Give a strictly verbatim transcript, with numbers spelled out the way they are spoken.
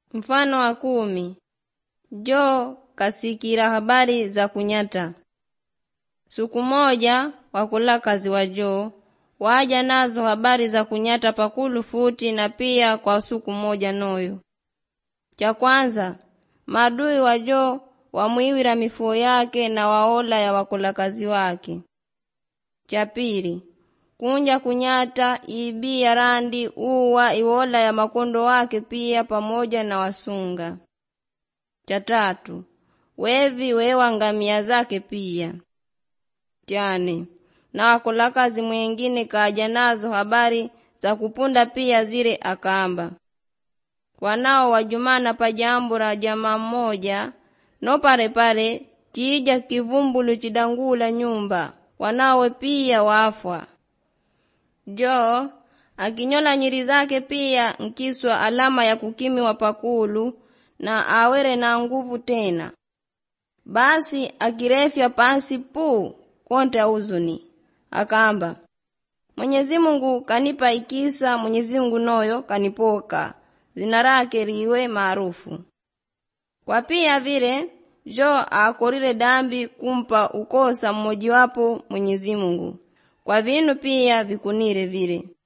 Mfano wa kumi. Jo kasikira habari za kunyata. Siku moja wakula kazi wa Jo waja nazo habari za kunyata pakulu futi na pia kwa siku moja noyo. Cha kwanza, madui wa Jo wamwiwira mifuo yake na waola ya wakula kazi wake. Cha pili, kunja kunyata ibi ya randi uwa iwola ya makondo wake pia pamoja na wasunga. Cha tatu, wevi wewa ngamia zake pia. Chane, na wakula kazi mwengine kaja nazo habari za kupunda pia zile akamba. Wanao wajumana pa jambo la jamaa mmoja, no pare pare tija kivumbulu chidangula nyumba, wanawe pia wafwa. Jo akinyola nyiri zake pia nkiswa alama ya kukimi wa pakulu na awere na nguvu tena. Basi akirefya pansi puu konta uzuni. Akamba, Mwenyezi Mungu kanipa ikisa, Mwenyezi Mungu noyo kanipoka. Zina lake liwe maarufu. Kwa pia vile Jo akorire dambi kumpa ukosa mmoja wapo Mwenyezi Mungu. Kwa vinu pia vikunire vile.